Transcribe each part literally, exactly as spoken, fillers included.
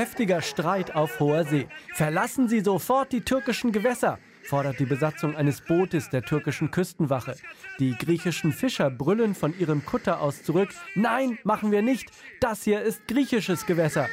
Heftiger Streit auf hoher See. Verlassen Sie sofort die türkischen Gewässer, fordert die Besatzung eines Bootes der türkischen Küstenwache. Die griechischen Fischer brüllen von ihrem Kutter aus zurück: Nein, machen wir nicht, das hier ist griechisches Gewässer.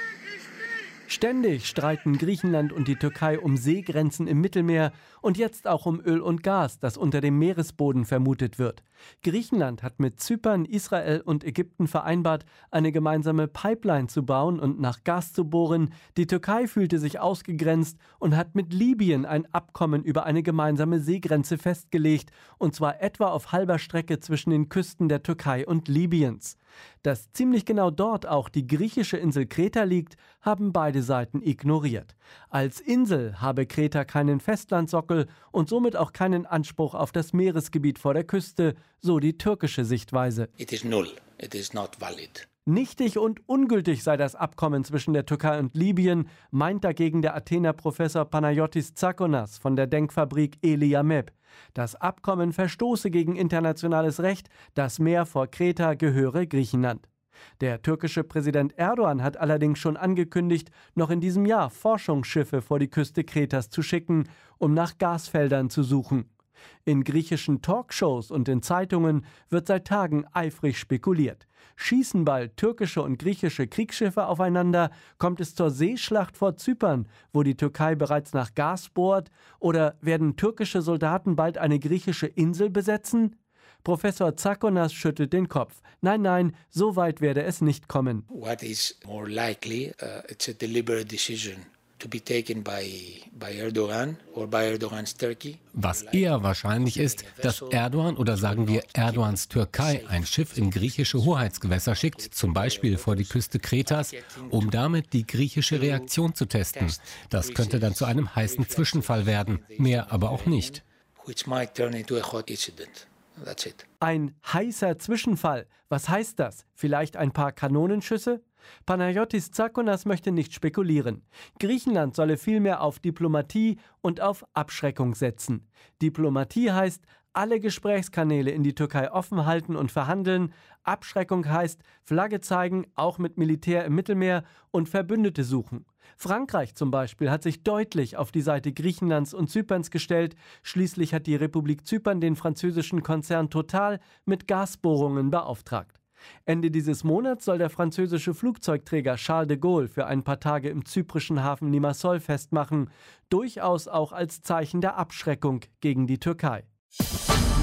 Ständig streiten Griechenland und die Türkei um Seegrenzen im Mittelmeer und jetzt auch um Öl und Gas, das unter dem Meeresboden vermutet wird. Griechenland hat mit Zypern, Israel und Ägypten vereinbart, eine gemeinsame Pipeline zu bauen und nach Gas zu bohren. Die Türkei fühlte sich ausgegrenzt und hat mit Libyen ein Abkommen über eine gemeinsame Seegrenze festgelegt, und zwar etwa auf halber Strecke zwischen den Küsten der Türkei und Libyens. Dass ziemlich genau dort auch die griechische Insel Kreta liegt, haben beide Seiten ignoriert. Als Insel habe Kreta keinen Festlandsockel und somit auch keinen Anspruch auf das Meeresgebiet vor der Küste, so die türkische Sichtweise. It is null. It is not valid. Nichtig und ungültig sei das Abkommen zwischen der Türkei und Libyen, meint dagegen der Athener Professor Panayotis Tsakonas von der Denkfabrik Eliameb. Das Abkommen verstoße gegen internationales Recht, das Meer vor Kreta gehöre Griechenland. Der türkische Präsident Erdogan hat allerdings schon angekündigt, noch in diesem Jahr Forschungsschiffe vor die Küste Kretas zu schicken, um nach Gasfeldern zu suchen. In griechischen Talkshows und in Zeitungen wird seit Tagen eifrig spekuliert. Schießen bald türkische und griechische Kriegsschiffe aufeinander? Kommt es zur Seeschlacht vor Zypern, wo die Türkei bereits nach Gas bohrt? Oder werden türkische Soldaten bald eine griechische Insel besetzen? Professor Tsakonas schüttelt den Kopf. Nein, nein, so weit werde es nicht kommen. What is more likely? Uh, it's a deliberate decision to be taken by, by Erdogan or by Erdogan's Turkey. Was eher wahrscheinlich ist, dass Erdogan oder sagen wir Erdogans Türkei ein Schiff in griechische Hoheitsgewässer schickt, zum Beispiel vor die Küste Kretas, um damit die griechische Reaktion zu testen. Das könnte dann zu einem heißen Zwischenfall werden, mehr aber auch nicht. Which might turn into a hot incident. That's it. Ein heißer Zwischenfall. Was heißt das? Vielleicht ein paar Kanonenschüsse? Panayotis Tsakonas möchte nicht spekulieren. Griechenland solle vielmehr auf Diplomatie und auf Abschreckung setzen. Diplomatie heißt, alle Gesprächskanäle in die Türkei offen halten und verhandeln. Abschreckung heißt, Flagge zeigen, auch mit Militär im Mittelmeer, und Verbündete suchen. Frankreich zum Beispiel hat sich deutlich auf die Seite Griechenlands und Zyperns gestellt. Schließlich hat die Republik Zypern den französischen Konzern Total mit Gasbohrungen beauftragt. Ende dieses Monats soll der französische Flugzeugträger Charles de Gaulle für ein paar Tage im zyprischen Hafen Limassol festmachen, durchaus auch als Zeichen der Abschreckung gegen die Türkei.